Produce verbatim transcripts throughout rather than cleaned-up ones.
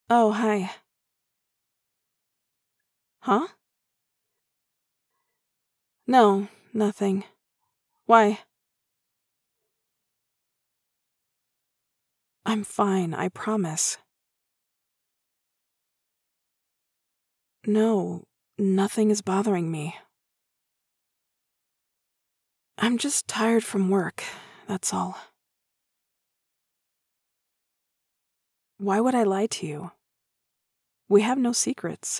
Oh, hi. Huh? No, nothing. Why? I'm fine, I promise. No, nothing is bothering me. I'm just tired from work, that's all. Why would I lie to you? We have no secrets.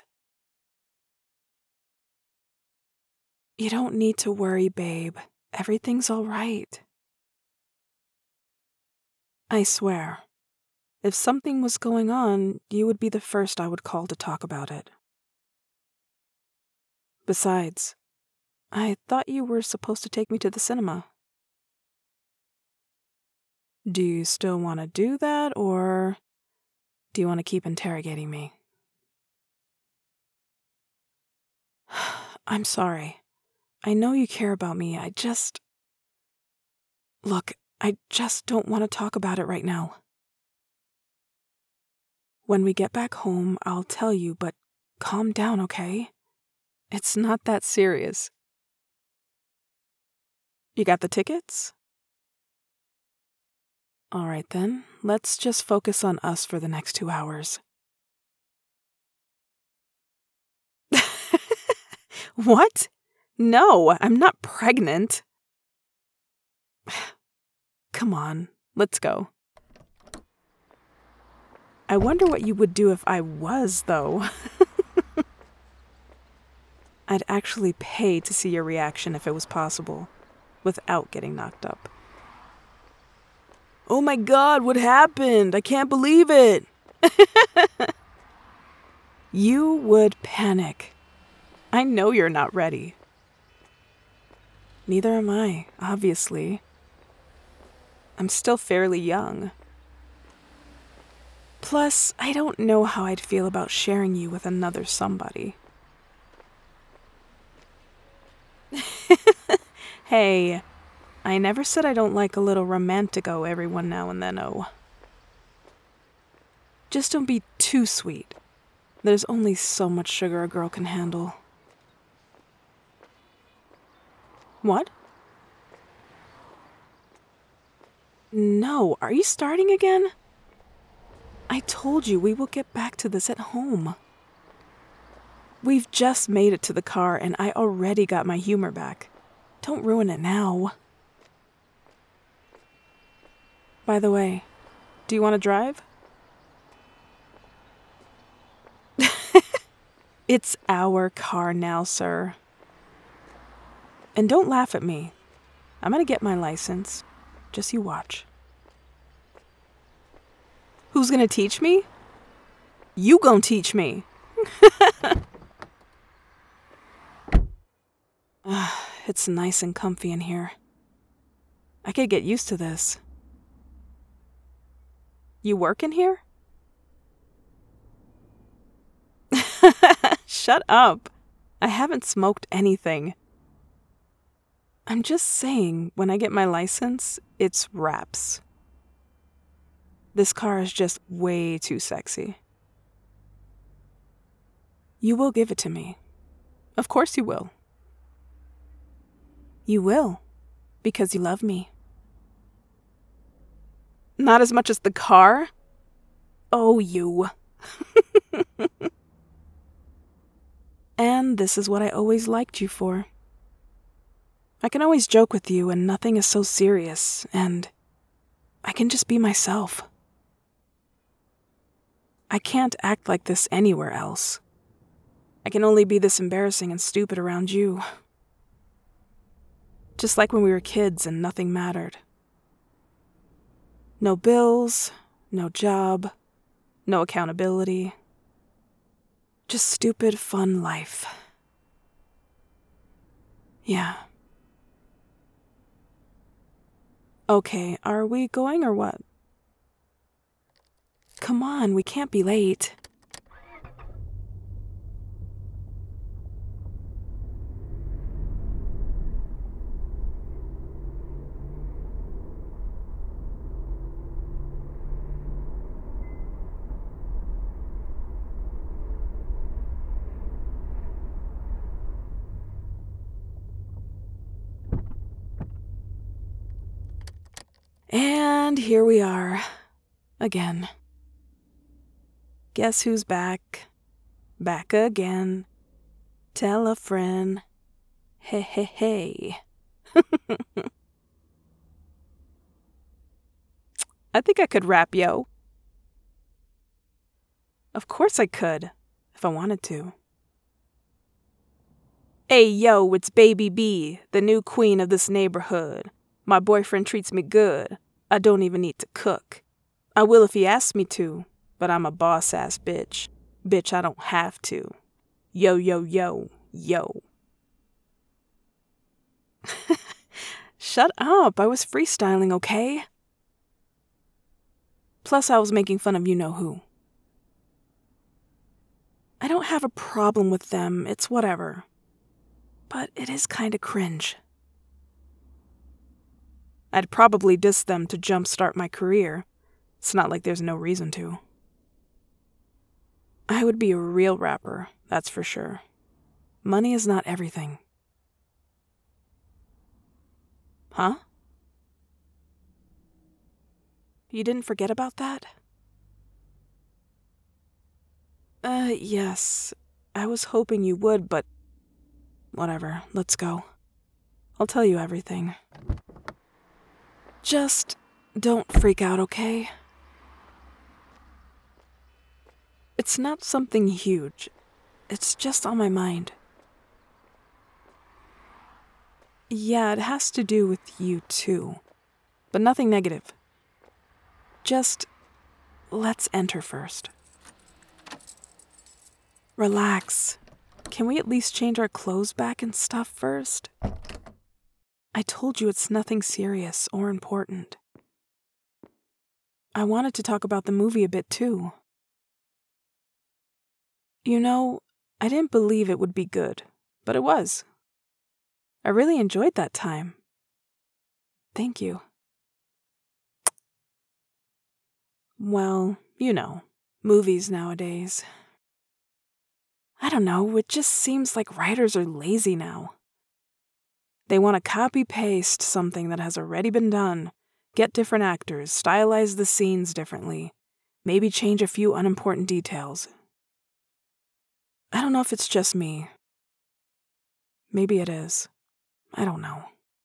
You don't need to worry, babe. Everything's all right. I swear, if something was going on, you would be the first I would call to talk about it. Besides, I thought you were supposed to take me to the cinema. Do you still want to do that, or do you want to keep interrogating me? I'm sorry. I know you care about me. I just... Look, I just don't want to talk about it right now. When we get back home, I'll tell you, but calm down, okay? It's not that serious. You got the tickets? All right then, let's just focus on us for the next two hours. What? No, I'm not pregnant. Come on, let's go. I wonder what you would do if I was, though. I'd actually pay to see your reaction if it was possible, without getting knocked up. Oh my god, what happened? I can't believe it! You would panic. I know you're not ready. Neither am I, obviously. I'm still fairly young. Plus, I don't know how I'd feel about sharing you with another somebody. Hey, I never said I don't like a little romantico every one now and then, oh. Just don't be too sweet. There's only so much sugar a girl can handle. What? No, are you starting again? I told you we will get back to this at home. We've just made it to the car and I already got my humor back. Don't ruin it now. By the way, do you want to drive? It's our car now, sir. And don't laugh at me. I'm gonna get my license. Just you watch. Who's gonna teach me? You gon' teach me. It's nice and comfy in here. I could get used to this. You work in here? Shut up. I haven't smoked anything. I'm just saying, when I get my license, it's wraps. This car is just way too sexy. You will give it to me. Of course you will. You will, because you love me. Not as much as the car? Oh, you. And this is what I always liked you for. I can always joke with you and nothing is so serious, and I can just be myself. I can't act like this anywhere else. I can only be this embarrassing and stupid around you. Just like when we were kids and nothing mattered. No bills, no job, no accountability. Just stupid, fun life. Yeah. Okay, are we going or what? Come on, we can't be late. And here we are, again. Guess who's back? Back again. Tell a friend. Hey, hey, hey. I think I could rap, yo. Of course I could, if I wanted to. Hey, yo, it's Baby B, the new queen of this neighborhood. My boyfriend treats me good. I don't even need to cook. I will if he asks me to, but I'm a boss-ass bitch. Bitch, I don't have to. Yo, yo, yo, yo. Shut up, I was freestyling, okay? Plus, I was making fun of you-know-who. I don't have a problem with them, it's whatever. But it is kinda cringe. I'd probably diss them to jumpstart my career. It's not like there's no reason to. I would be a real rapper, that's for sure. Money is not everything. Huh? You didn't forget about that? Uh, yes. I was hoping you would, but whatever, let's go. I'll tell you everything. Just don't freak out, okay? It's not something huge. It's just on my mind. Yeah, it has to do with you too. But nothing negative. Just let's enter first. Relax. Can we at least change our clothes back and stuff first? I told you it's nothing serious or important. I wanted to talk about the movie a bit too. You know, I didn't believe it would be good, but it was. I really enjoyed that time. Thank you. Well, you know, movies nowadays. I don't know, it just seems like writers are lazy now. They want to copy-paste something that has already been done, get different actors, stylize the scenes differently, maybe change a few unimportant details. I don't know if it's just me. Maybe it is. I don't know.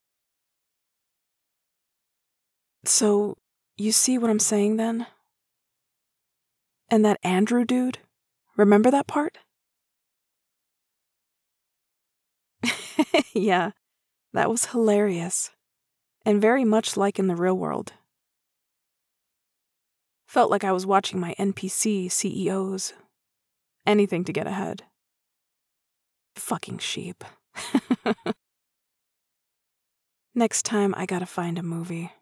So, you see what I'm saying then? And that Andrew dude? Remember that part? Yeah, that was hilarious. And very much like in the real world. Felt like I was watching my N P C C E Os. Anything to get ahead. Fucking sheep. Next time, I gotta find a movie.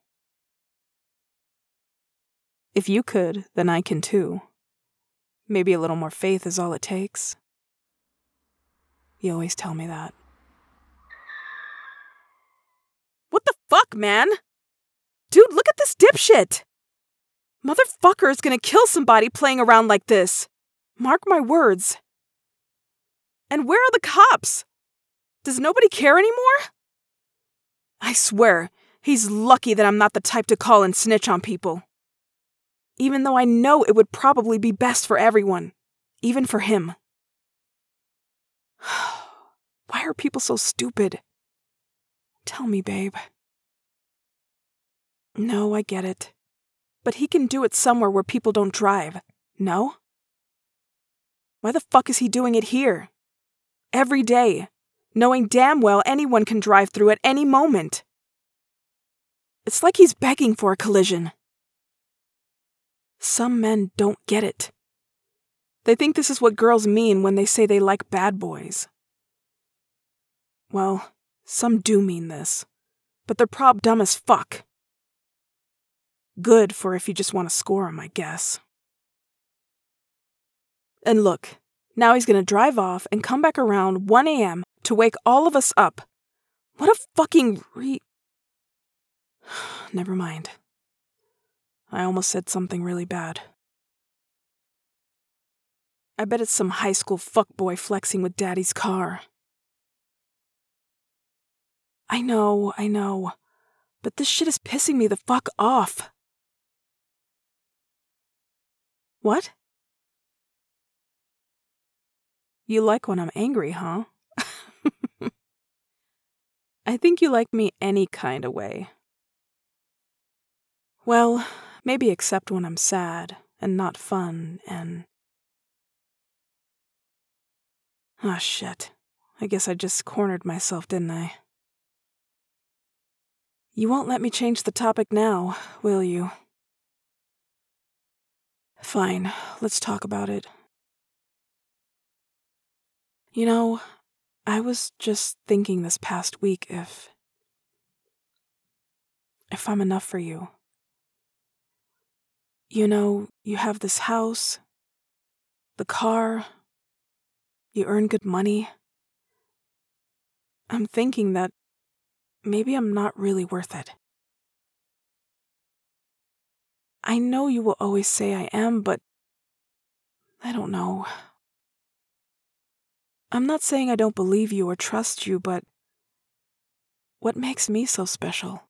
If you could, then I can too. Maybe a little more faith is all it takes. You always tell me that. What the fuck, man? Dude, look at this dipshit! Motherfucker is gonna kill somebody playing around like this. Mark my words. And where are the cops? Does nobody care anymore? I swear, he's lucky that I'm not the type to call and snitch on people. Even though I know it would probably be best for everyone. Even for him. Why are people so stupid? Tell me, babe. No, I get it. But he can do it somewhere where people don't drive, no? Why the fuck is he doing it here? Every day, knowing damn well anyone can drive through at any moment. It's like he's begging for a collision. Some men don't get it. They think this is what girls mean when they say they like bad boys. Well, some do mean this, but they're prob dumb as fuck. Good for if you just want to score him, I guess. And look, now he's gonna drive off and come back around one a.m. to wake all of us up. What a fucking re... Never mind. I almost said something really bad. I bet it's some high school fuckboy flexing with daddy's car. I know, I know, but this shit is pissing me the fuck off. What? You like when I'm angry, huh? I think you like me any kind of way. Well, maybe except when I'm sad and not fun and... Ah, shit. I guess I just cornered myself, didn't I? You won't let me change the topic now, will you? Fine, let's talk about it. You know, I was just thinking this past week if... if I'm enough for you. You know, you have this house, the car, you earn good money. I'm thinking that maybe I'm not really worth it. I know you will always say I am, but I don't know. I'm not saying I don't believe you or trust you, but what makes me so special?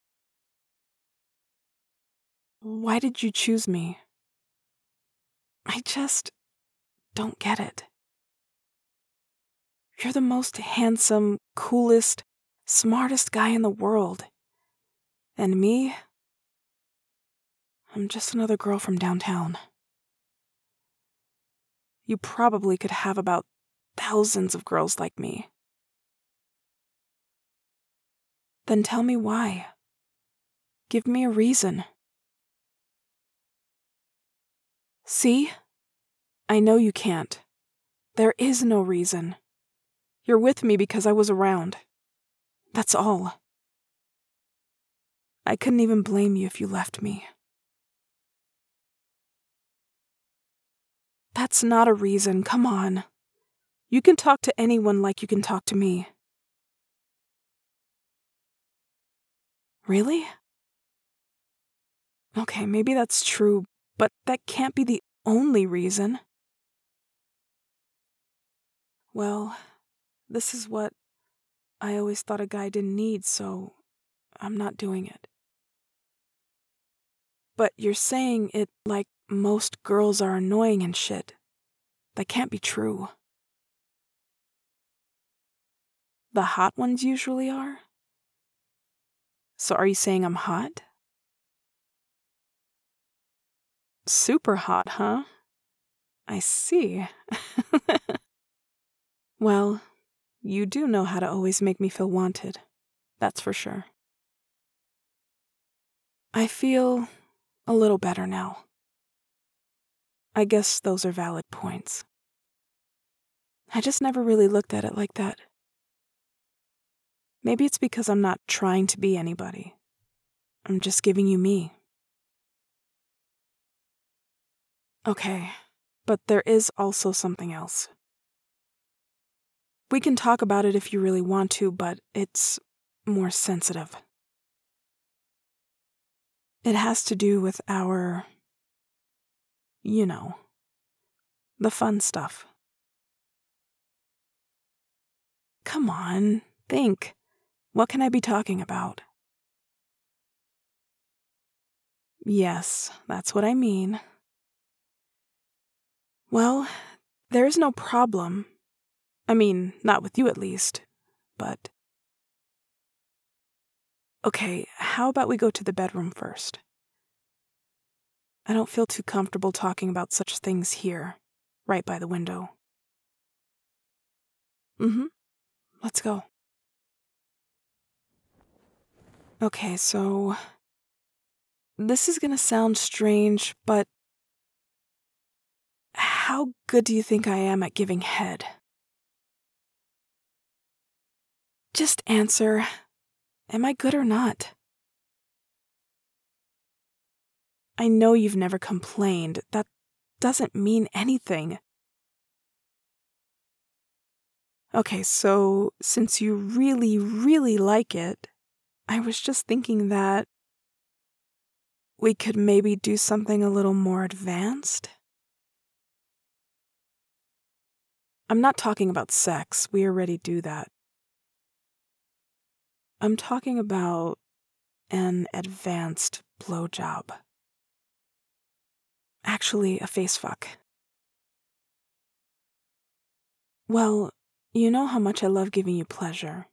Why did you choose me? I just don't get it. You're the most handsome, coolest, smartest guy in the world. And me? I'm just another girl from downtown. You probably could have about thousands of girls like me. Then tell me why. Give me a reason. See? I know you can't. There is no reason. You're with me because I was around. That's all. I couldn't even blame you if you left me. That's not a reason, come on. You can talk to anyone like you can talk to me. Really? Okay, maybe that's true, but that can't be the only reason. Well, this is what I always thought a guy didn't need, so I'm not doing it. But you're saying it like most girls are annoying and shit. That can't be true. The hot ones usually are? So are you saying I'm hot? Super hot, huh? I see. Well, you do know how to always make me feel wanted. That's for sure. I feel a little better now. I guess those are valid points. I just never really looked at it like that. Maybe it's because I'm not trying to be anybody. I'm just giving you me. Okay, but there is also something else. We can talk about it if you really want to, but it's more sensitive. It has to do with our, you know, the fun stuff. Come on, think. What can I be talking about? Yes, that's what I mean. Well, there's no problem. I mean, not with you at least, but... Okay, how about we go to the bedroom first? I don't feel too comfortable talking about such things here, right by the window. Mm-hmm. Let's go. Okay, so... This is gonna sound strange, but... How good do you think I am at giving head? Just answer. Am I good or not? I know you've never complained. That doesn't mean anything. Okay, so since you really, really like it, I was just thinking that we could maybe do something a little more advanced. I'm not talking about sex. We already do that. I'm talking about an advanced blowjob. Actually, a face fuck. Well, you know how much I love giving you pleasure.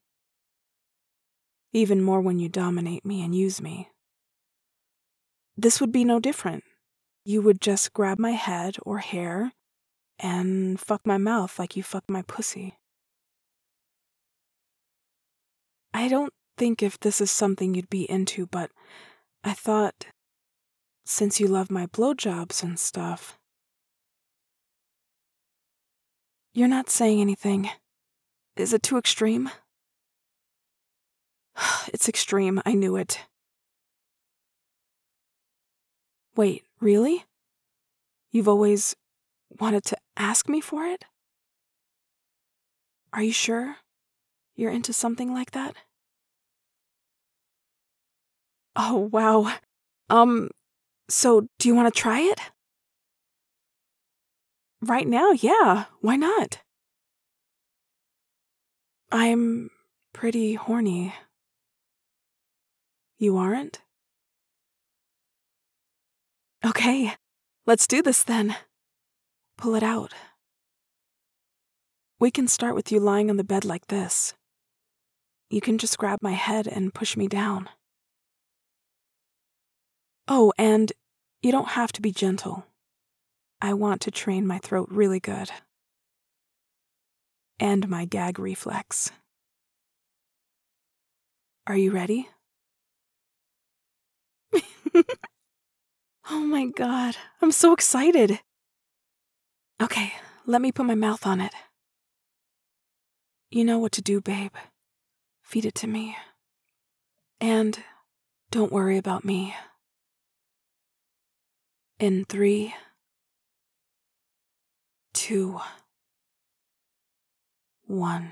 Even more when you dominate me and use me. This would be no different. You would just grab my head or hair and fuck my mouth like you fuck my pussy. I don't think if this is something you'd be into, but I thought, since you love my blowjobs and stuff. You're not saying anything. Is it too extreme? It's extreme, I knew it. Wait, really? You've always wanted to ask me for it? Are you sure you're into something like that? Oh, wow. Um, so do you want to try it? Right now, yeah. Why not? I'm pretty horny. You aren't? Okay, let's do this then. Pull it out. We can start with you lying on the bed like this. You can just grab my head and push me down. Oh, and you don't have to be gentle. I want to train my throat really good. And my gag reflex. Are you ready? Oh my god, I'm so excited. Okay, let me put my mouth on it. You know what to do, babe. Feed it to me. And don't worry about me. In three, two, one.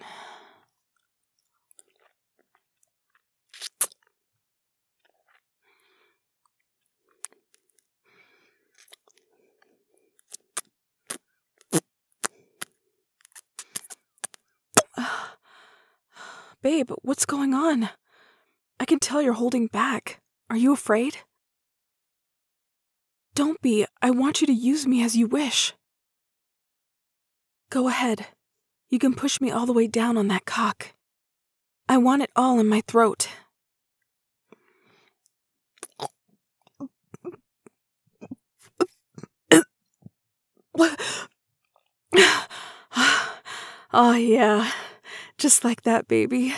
Babe, what's going on? I can tell you're holding back. Are you afraid? Don't be. I want you to use me as you wish. Go ahead. You can push me all the way down on that cock. I want it all in my throat. Oh, yeah. Just like that, baby.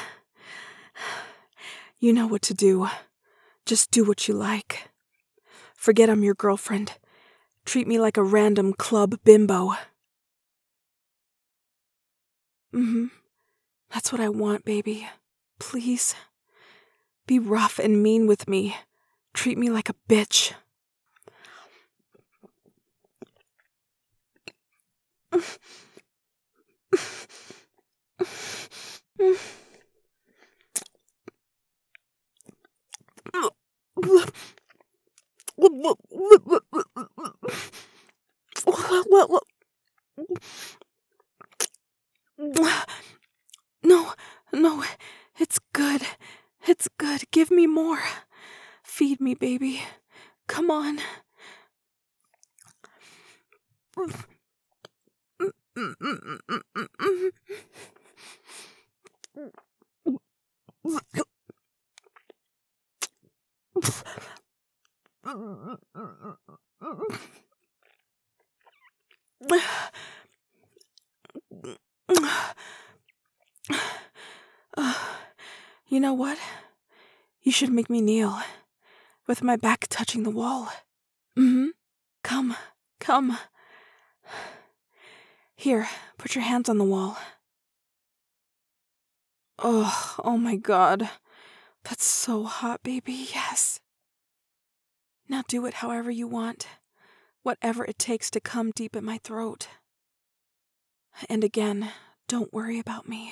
You know what to do. Just do what you like. Forget I'm your girlfriend. Treat me like a random club bimbo. Mm-hmm. That's what I want, baby. Please. Be rough and mean with me. Treat me like a bitch. No, no, it's good. It's good. Give me more. Feed me, baby. Come on. You know what? You should make me kneel, with my back touching the wall. Mm-hmm. Come, come. Here, put your hands on the wall. Oh, oh my god. That's so hot, baby, yes. Now do it however you want. Whatever it takes to come deep in my throat. And again, don't worry about me.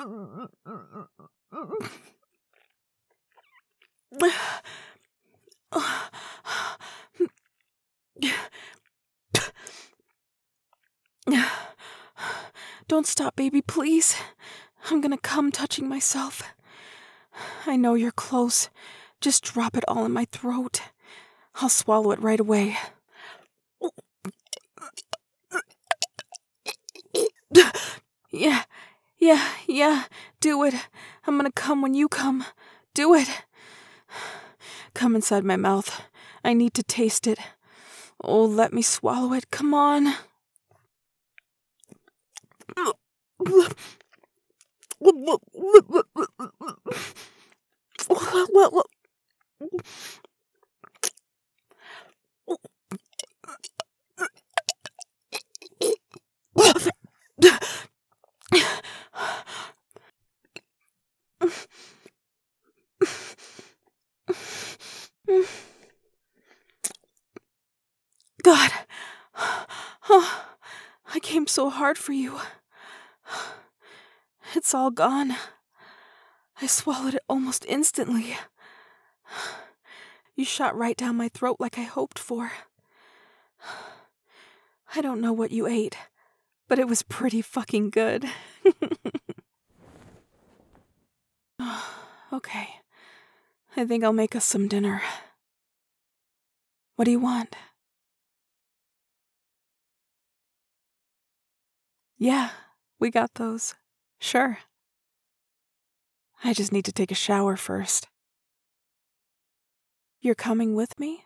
Don't stop, baby, please. I'm gonna come touching myself. I know you're close. Just drop it all in my throat. I'll swallow it right away. Yeah, yeah, yeah, do it. I'm gonna come when you come. Do it. Come inside my mouth. I need to taste it. Oh, let me swallow it. Come on. God, oh, I came so hard for you. It's all gone. I swallowed it almost instantly. You shot right down my throat like I hoped for. I don't know what you ate, but it was pretty fucking good. Okay, I think I'll make us some dinner. What do you want? Yeah, we got those. Sure. I just need to take a shower first. You're coming with me?